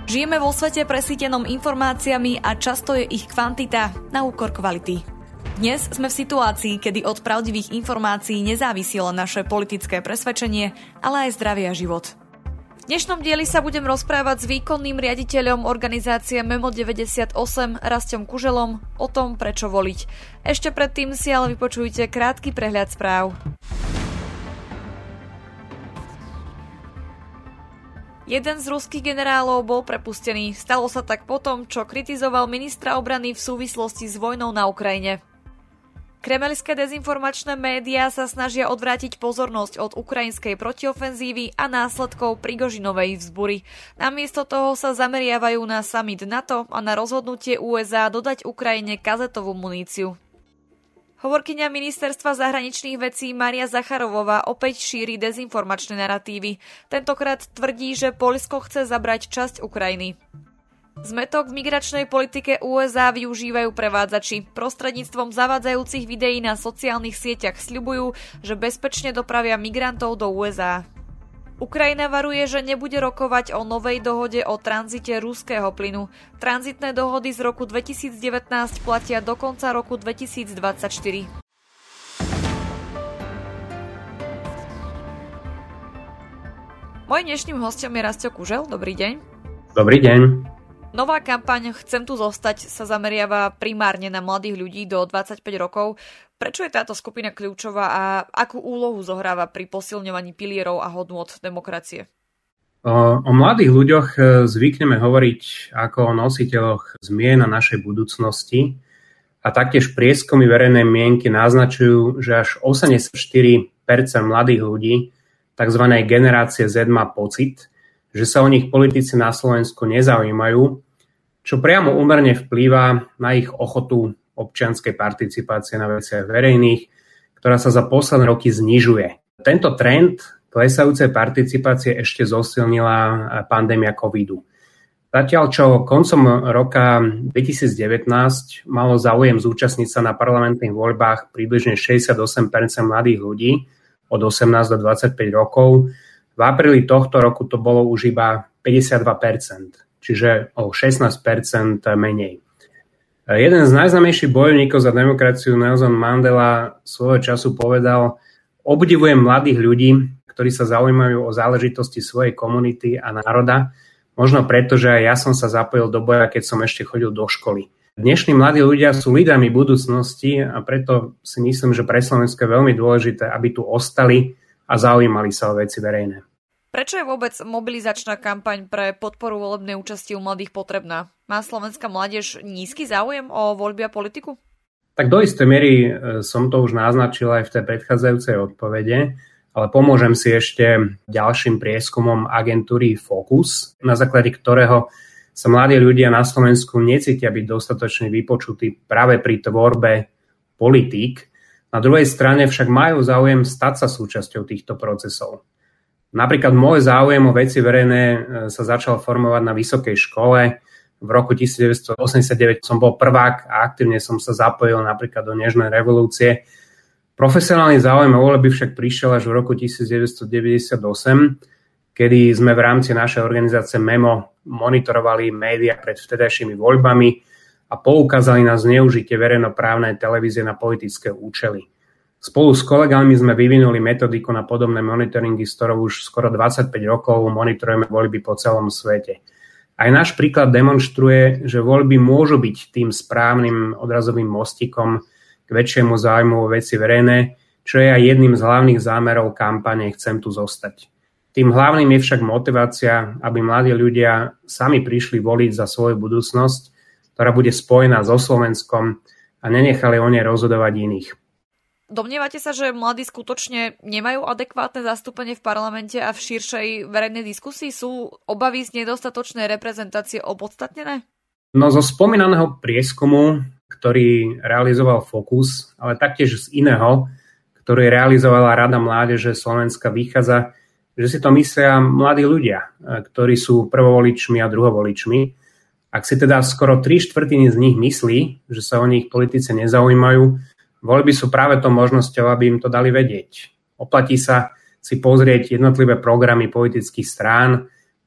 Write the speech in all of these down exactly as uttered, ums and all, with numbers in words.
Žijeme vo svete presýtenom informáciami a často je ich kvantita na úkor kvality. Dnes sme v situácii, kedy od pravdivých informácií nezávisilo naše politické presvedčenie, ale aj zdravie a život. V dnešnom dieli sa budem rozprávať s výkonným riaditeľom organizácie Memo deväťdesiatosem Rastom Kuželom o tom, prečo voliť. Ešte predtým si ale vypočujte krátky prehľad správ. Jeden z ruských generálov bol prepustený. Stalo sa tak potom, čo kritizoval ministra obrany v súvislosti s vojnou na Ukrajine. Kremeľské dezinformačné médiá sa snažia odvrátiť pozornosť od ukrajinskej protiofenzívy a následkov Prigožinovej vzbury. Namiesto toho sa zameriavajú na summit NATO a na rozhodnutie ú es á dodať Ukrajine kazetovú muníciu. Hovorkyňa ministerstva zahraničných vecí Mária Zacharovová opäť šíri dezinformačné naratívy. Tentokrát tvrdí, že Poľsko chce zabrať časť Ukrajiny. Zmätok v migračnej politike ú es á využívajú prevádzači. Prostredníctvom zavádzajúcich videí na sociálnych sieťach sľubujú, že bezpečne dopravia migrantov do ú es á. Ukrajina varuje, že nebude rokovať o novej dohode o tranzite ruského plynu. Tranzitné dohody z roku dvetisícdevätnásť platia do konca roku dvetisícdvadsaťštyri. Mojím dnešným hostom je Rasto Kužel. Dobrý deň. Dobrý deň. Nová kampaň Chcem tu zostať sa zameriava primárne na mladých ľudí do dvadsaťpäť rokov. Prečo je táto skupina kľúčová a akú úlohu zohráva pri posilňovaní pilierov a hodnôt demokracie? O, o mladých ľuďoch zvykneme hovoriť ako o nositeľoch zmien na našej budúcnosti a taktiež prieskumy verejnej mienky naznačujú, že až osemdesiatštyri percent mladých ľudí, tzv. Generácie Z, má pocit, že sa o nich politici na Slovensku nezaujímajú, čo priamo úmerne vplýva na ich ochotu občianskej participácie na veciach verejných, ktorá sa za posledné roky znižuje. Tento trend klesajúcej participácie ešte zosilnila pandémia covidu. Zatiaľ, čo koncom roka dvetisícdevätnásť malo záujem zúčastniť sa na parlamentných voľbách približne šesťdesiatosem percent mladých ľudí od osemnásť do dvadsaťpäť rokov, v apríli tohto roku to bolo už iba päťdesiatdva percent, čiže o šestnásť percent menej. Jeden z najznámejších bojovníkov za demokraciu, Nelson Mandela, svojho času povedal: obdivujem mladých ľudí, ktorí sa zaujímajú o záležitosti svojej komunity a národa, možno preto, že aj ja som sa zapojil do boja, keď som ešte chodil do školy. Dnešní mladí ľudia sú lídrami budúcnosti a preto si myslím, že pre Slovensko je veľmi dôležité, aby tu ostali a zaujímali sa o veci verejné. Prečo je vôbec mobilizačná kampaň pre podporu volebnej účasti u mladých potrebná? Má slovenská mládež nízky záujem o voľby a politiku? Tak do istej miery som to už naznačil aj v tej predchádzajúcej odpovede, ale pomôžem si ešte ďalším prieskumom agentúry Focus, na základe ktorého sa mladí ľudia na Slovensku necítia byť dostatočne vypočutí práve pri tvorbe politík. Na druhej strane však majú záujem stať sa súčasťou týchto procesov. Napríklad môj záujem o veci verejné sa začal formovať na vysokej škole. V roku devätnásťstoosemdesiatdeväť som bol prvák a aktívne som sa zapojil napríklad do Nežnej revolúcie. Profesionálny záujem o voľby však prišiel až v roku devätnásťstodeväťdesiatosem, kedy sme v rámci našej organizácie Memo monitorovali médiá pred vtedajšími voľbami a poukázali na zneužitie verejnoprávnej televízie na politické účely. Spolu s kolegami sme vyvinuli metodiku na podobné monitoringy, s ktorou už skoro dvadsaťpäť rokov monitorujeme voľby po celom svete. Aj náš príklad demonstruje, že voľby môžu byť tým správnym odrazovým mostikom k väčšiemu záujmu o veci verejné, čo je aj jedným z hlavných zámerov kampane Chcem tu zostať. Tým hlavným je však motivácia, aby mladí ľudia sami prišli voliť za svoju budúcnosť, ktorá bude spojená so Slovenskom a nenechali o nej rozhodovať iných. Domnievate sa, že mladí skutočne nemajú adekvátne zastúpenie v parlamente a v širšej verejnej diskusii? Sú obavy z nedostatočnej reprezentácie opodstatnené? No zo spomínaného prieskumu, ktorý realizoval Focus, ale taktiež z iného, ktorý realizovala Rada mládeže Slovenska, vychádza, že si to myslia mladí ľudia, ktorí sú prvovoličmi a druhovoličmi. Ak si teda skoro tri štvrtiny z nich myslí, že sa o nich politici nezaujímajú, voľby sú práve to možnosťou, aby im to dali vedieť. Oplatí sa si pozrieť jednotlivé programy politických strán,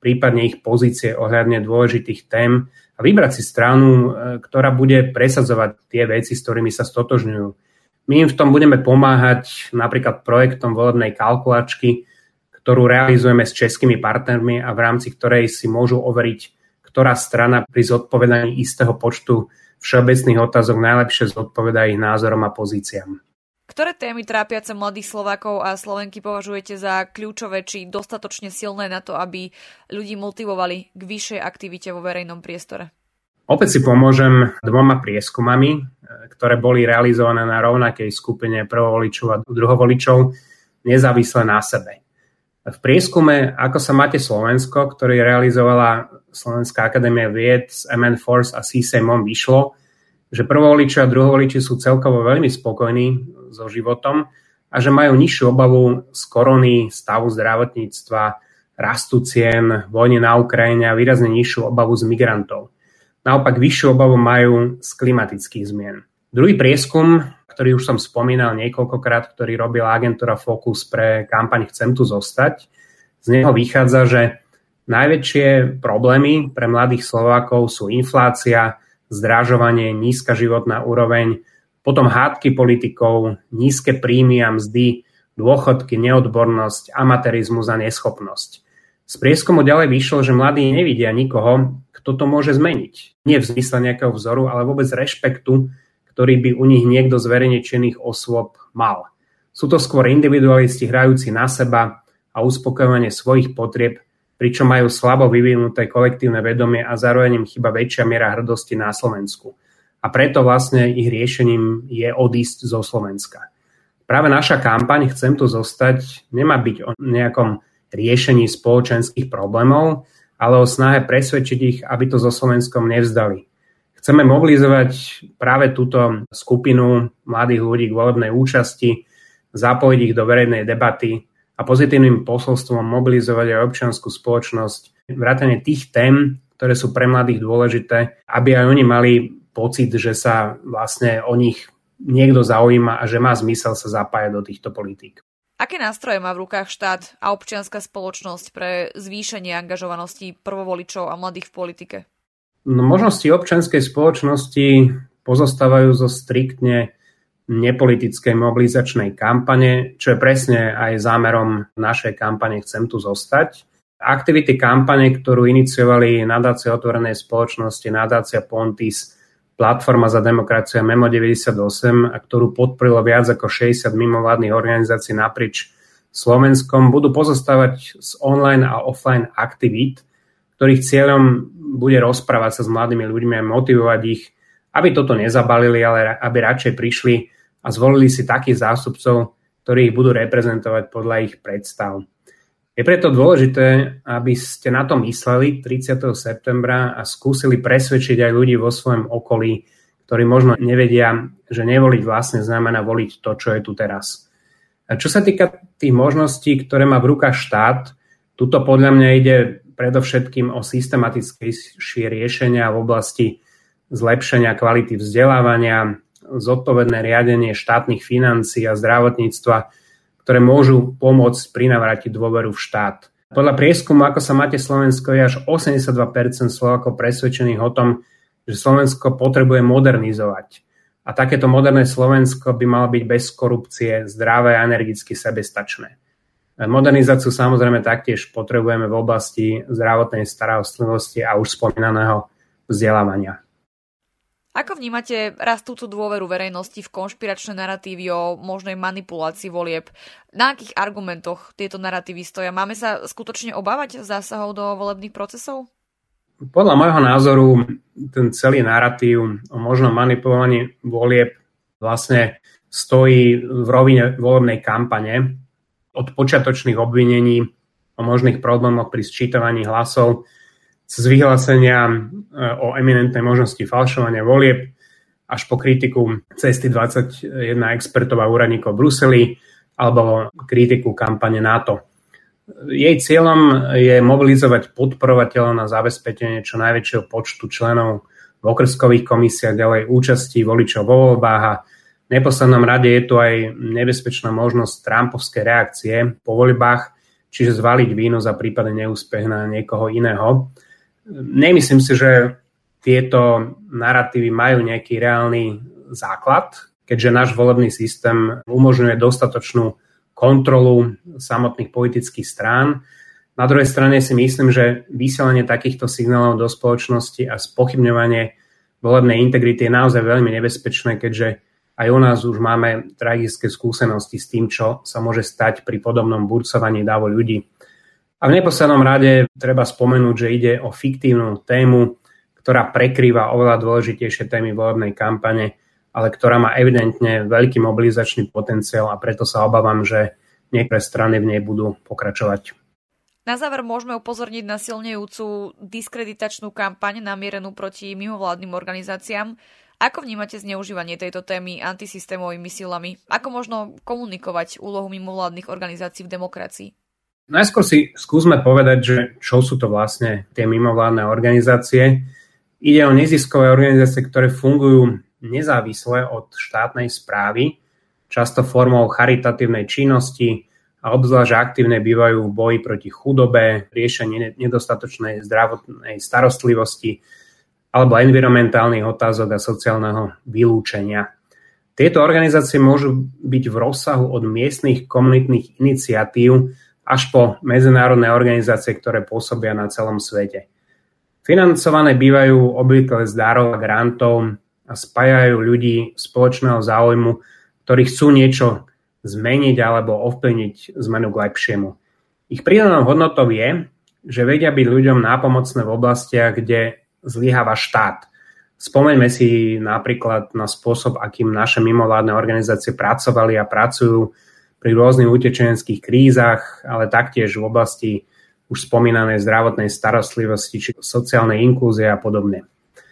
prípadne ich pozície ohľadne dôležitých tém a vybrať si stranu, ktorá bude presadzovať tie veci, s ktorými sa stotožňujú. My im v tom budeme pomáhať napríklad projektom volebnej kalkulačky, ktorú realizujeme s českými partnermi a v rámci ktorej si môžu overiť, ktorá strana pri zodpovedaní istého počtu všeobecných otázok najlepšie zodpovedá ich názorom a pozíciám. Ktoré témy trápiace mladých Slovákov a Slovenky považujete za kľúčové či dostatočne silné na to, aby ľudí motivovali k vyššej aktivite vo verejnom priestore? Opäť si pomôžem dvoma prieskumami, ktoré boli realizované na rovnakej skupine prvovoličov a druhovoličov, nezávisle na sebe. V prieskume Ako sa máte Slovensko, ktorý realizovala Slovenská akadémia vied s em en Force a C S E M om, vyšlo, že prvovoliči a druhovoliči sú celkovo veľmi spokojní so životom a že majú nižšiu obavu z korony, stavu zdravotníctva, rastu cien, vojny na Ukrajine a výrazne nižšiu obavu z migrantov. Naopak vyššiu obavu majú z klimatických zmien. Druhý prieskum, ktorý už som spomínal niekoľkokrát, ktorý robila agentúra Focus pre kampaň Chcem tu zostať, z neho vychádza, že najväčšie problémy pre mladých Slovákov sú inflácia, zdražovanie, nízka životná úroveň, potom hádky politikov, nízke príjmy a mzdy, dôchodky, neodbornosť, amatérizmus a neschopnosť. Z prieskumu ďalej vyšlo, že mladí nevidia nikoho, kto to môže zmeniť. Nie v zmysle nejakého vzoru, ale vôbec rešpektu, ktorý by u nich niekto z verejne činných osôb mal. Sú to skôr individualisti hrajúci na seba a uspokojovanie svojich potrieb, pričom majú slabo vyvinuté kolektívne vedomie a zároveň im chýba väčšia miera hrdosti na Slovensku. A preto vlastne ich riešením je odísť zo Slovenska. Práve naša kampaň Chcem tu zostať nemá byť o nejakom riešení spoločenských problémov, ale o snahe presvedčiť ich, aby to so Slovenskom nevzdali. Chceme mobilizovať práve túto skupinu mladých ľudí k volebnej účasti, zapojiť ich do verejnej debaty a pozitívnym posolstvom mobilizovať aj občiansku spoločnosť, vrátane tých tém, ktoré sú pre mladých dôležité, aby aj oni mali pocit, že sa vlastne o nich niekto zaujíma a že má zmysel sa zapájať do týchto politík. Aké nástroje má v rukách štát a občianska spoločnosť pre zvýšenie angažovanosti prvovoličov a mladých v politike? No, možnosti občianskej spoločnosti pozostávajú zo striktne nepolitickej mobilizačnej kampane, čo je presne aj zámerom našej kampane Chcem tu zostať. Aktivity kampane, ktorú iniciovali nadácia Otvorenej spoločnosti, nadácia Pontis, Platforma za demokraciu a Memo deväťdesiatosem, a ktorú podporilo viac ako šesťdesiat mimovládnych organizácií naprieč Slovenskom, budú pozostávať z online a offline aktivít, ktorých cieľom bude rozprávať sa s mladými ľuďmi a motivovať ich, aby toto nezabalili, ale aby radšej prišli a zvolili si takých zástupcov, ktorí ich budú reprezentovať podľa ich predstav. Je preto dôležité, aby ste na to mysleli tridsiateho septembra a skúsili presvedčiť aj ľudí vo svojom okolí, ktorí možno nevedia, že nevoliť vlastne znamená voliť to, čo je tu teraz. A čo sa týka tých možností, ktoré má v rukách štát, tuto podľa mňa ide predovšetkým o systematickejšie riešenia v oblasti zlepšenia kvality vzdelávania, zodpovedné riadenie štátnych financií a zdravotníctva, ktoré môžu pomôcť prinavrátiť dôveru v štát. Podľa prieskumu Ako sa máte Slovensko je až osemdesiatdva percent Slovákov presvedčených o tom, že Slovensko potrebuje modernizovať. A takéto moderné Slovensko by malo byť bez korupcie, zdravé a energicky sebestačné. Modernizáciu samozrejme taktiež potrebujeme v oblasti zdravotnej starostlivosti a už spomínaného vzdelávania. Ako vnímate rastúcu dôveru verejnosti v konšpiračné naratívy o možnej manipulácii volieb? Na akých argumentoch tieto naratívy stoja? Máme sa skutočne obávať zásahov do volebných procesov? Podľa môjho názoru ten celý naratív o možnom manipulovaní volieb vlastne stojí v rovine volebnej kampane. Od počiatočných obvinení o možných problémoch pri sčítavaní hlasov cez vyhlásenia o eminentnej možnosti falšovania volieb až po kritiku cesty dvadsaťjeden expertov a úradníkov v Bruseli alebo kritiku kampane NATO. Jej cieľom je mobilizovať podporovateľov na zabezpečenie čo najväčšieho počtu členov v okrskových komisiách, ďalej účasti voličov vo voľbách a v neposlednom rade je tu aj nebezpečná možnosť trumpovskej reakcie po voľbách, čiže zvaliť vínu za prípadný neúspech na niekoho iného. Nemyslím si, že tieto naratívy majú nejaký reálny základ, keďže náš volebný systém umožňuje dostatočnú kontrolu samotných politických strán. Na druhej strane si myslím, že vysielanie takýchto signálov do spoločnosti a spochybňovanie volebnej integrity je naozaj veľmi nebezpečné, keďže aj u nás už máme tragické skúsenosti s tým, čo sa môže stať pri podobnom burcovaní dávu ľudí. A v neposlednom rade treba spomenúť, že ide o fiktívnu tému, ktorá prekrýva oveľa dôležitejšie témy volebnej kampane, ale ktorá má evidentne veľký mobilizačný potenciál a preto sa obávam, že niektoré strany v nej budú pokračovať. Na záver môžeme upozorniť na silnejúcu diskreditačnú kampaň namierenú proti mimovládnym organizáciám. Ako vnímate zneužívanie tejto témy antisystémovými silami? Ako možno komunikovať úlohu mimovládnych organizácií v demokracii? Najskôr si skúsme povedať, že čo sú to vlastne tie mimovládne organizácie. Ide o neziskové organizácie, ktoré fungujú nezávisle od štátnej správy, často formou charitatívnej činnosti a obzvlášť aktívne bývajú v boji proti chudobe, riešení nedostatočnej zdravotnej starostlivosti alebo environmentálnych otázok a sociálneho vylúčenia. Tieto organizácie môžu byť v rozsahu od miestnych komunitných iniciatív až po medzinárodné organizácie, ktoré pôsobia na celom svete. Financované bývajú obvykle z darov a grantov a spájajú ľudí spoločného záujmu, ktorí chcú niečo zmeniť alebo ovplyvniť zmenu k lepšiemu. Ich pridanou hodnotou je, že vedia byť ľuďom nápomocné v oblastiach, kde zlyháva štát. Spomeňme si napríklad na spôsob, akým naše mimovládne organizácie pracovali a pracujú pri rôznych utečeneckých krízach, ale taktiež v oblasti už spomínanej zdravotnej starostlivosti či sociálnej inklúzie a podobne.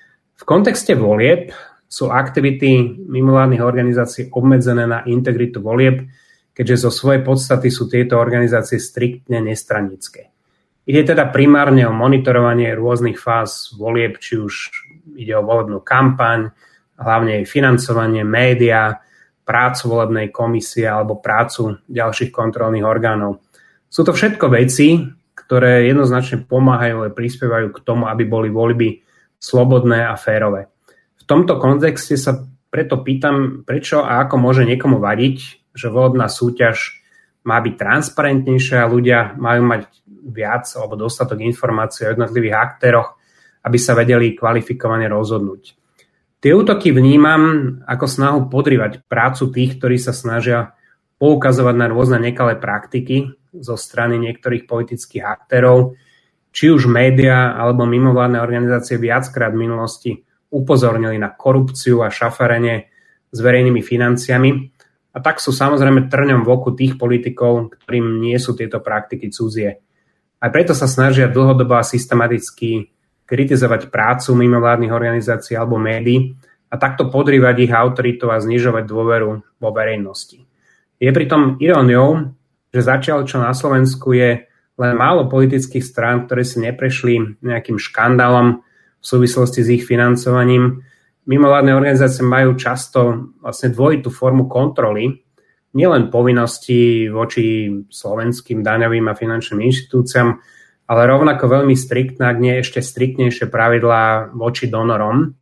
V kontexte volieb sú aktivity mimovládnych organizácií obmedzené na integritu volieb, keďže zo svojej podstaty sú tieto organizácie striktne nestranické. Ide teda primárne o monitorovanie rôznych fáz volieb, či už ide o volebnú kampaň, hlavne financovanie, médiá, prácu volebnej komisie alebo prácu ďalších kontrolných orgánov. Sú to všetko veci, ktoré jednoznačne pomáhajú a prispievajú k tomu, aby boli voľby slobodné a férové. V tomto kontexte sa preto pýtam, prečo a ako môže niekomu vadiť, že volebná súťaž má byť transparentnejšia a ľudia majú mať viac alebo dostatok informácií o jednotlivých aktéroch, aby sa vedeli kvalifikovane rozhodnúť. Tie útoky vnímam ako snahu podrývať prácu tých, ktorí sa snažia poukazovať na rôzne nekalé praktiky zo strany niektorých politických aktérov, či už médiá alebo mimovládne organizácie viackrát v minulosti upozornili na korupciu a šafarenie s verejnými financiami a tak sú samozrejme trňom v oku tých politikov, ktorým nie sú tieto praktiky cudzie. Aj preto sa snažia dlhodobo a systematicky kritizovať prácu mimovládnych organizácií alebo médií a takto podrývať ich autoritu a znižovať dôveru vo verejnosti. Je pritom iróniou, že zatiaľ čo na Slovensku je len málo politických strán, ktoré si neprešli nejakým škandálom v súvislosti s ich financovaním, mimovládne organizácie majú často vlastne dvojitú formu kontroly, nielen povinnosti voči slovenským daňovým a finančným inštitúciám, ale rovnako veľmi striktné, ak nie ešte striktnejšie pravidlá voči donorom,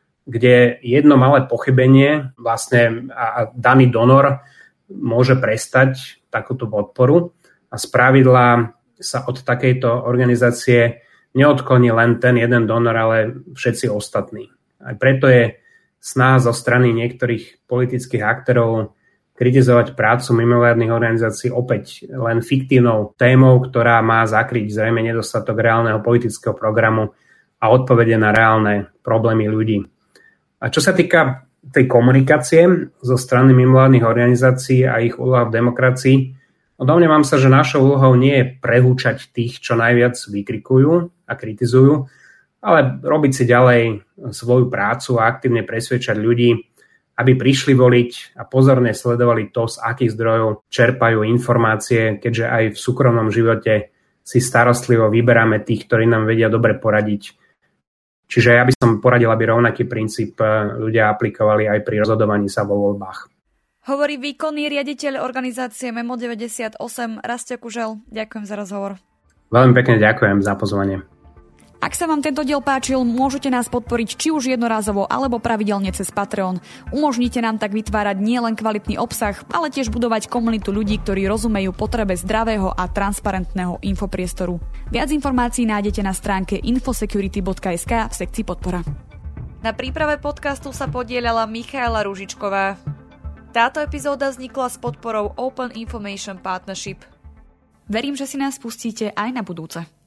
kde jedno malé pochybenie vlastne a daný donor môže prestať takúto podporu a spravidla sa od takejto organizácie neodkloní len ten jeden donor, ale všetci ostatní. Aj preto je snaha zo strany niektorých politických aktérov kritizovať prácu mimovládnych organizácií opäť len fiktívnou témou, ktorá má zakryť zrejme nedostatok reálneho politického programu a odpovede na reálne problémy ľudí. A čo sa týka tej komunikácie zo strany mimovládnych organizácií a ich úloha v demokracii, domnievam sa, že našou úlohou nie je prehúčať tých, čo najviac vykrikujú a kritizujú, ale robiť si ďalej svoju prácu a aktívne presvedčať ľudí, aby prišli voliť a pozorne sledovali to, z akých zdrojov čerpajú informácie, keďže aj v súkromnom živote si starostlivo vyberáme tých, ktorí nám vedia dobre poradiť. Čiže ja by som poradil, aby rovnaký princíp ľudia aplikovali aj pri rozhodovaní sa vo voľbách. Hovorí výkonný riaditeľ organizácie Memo deväťdesiatosem Rastio Kužel. Ďakujem za rozhovor. Veľmi pekne ďakujem za pozvanie. Ak sa vám tento diel páčil, môžete nás podporiť či už jednorázovo alebo pravidelne cez Patreon. Umožnite nám tak vytvárať nielen kvalitný obsah, ale tiež budovať komunitu ľudí, ktorí rozumejú potrebe zdravého a transparentného infopriestoru. Viac informácií nájdete na stránke infosecurity bodka es ká v sekcii podpora. Na príprave podcastu sa podieľala Michaela Ružičková. Táto epizóda vznikla s podporou Open Information Partnership. Verím, že si nás pustíte aj na budúce.